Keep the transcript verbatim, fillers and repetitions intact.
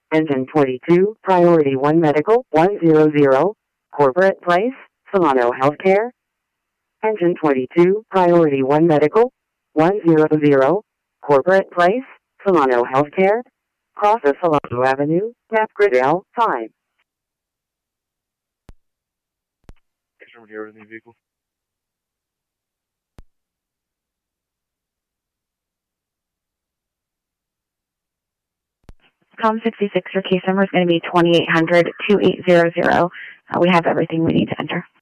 Engine twenty-two, Priority one Medical, one hundred, Corporate Place, Solano Healthcare. Engine twenty-two, Priority one Medical, one hundred, Corporate Place, Solano Healthcare. Cross of Solano Avenue, Napgridale, time. Here in the vehicle. Com sixty-six, your case number is going to be twenty-eight hundred, two eight zero zero. Uh, we have everything we need to enter.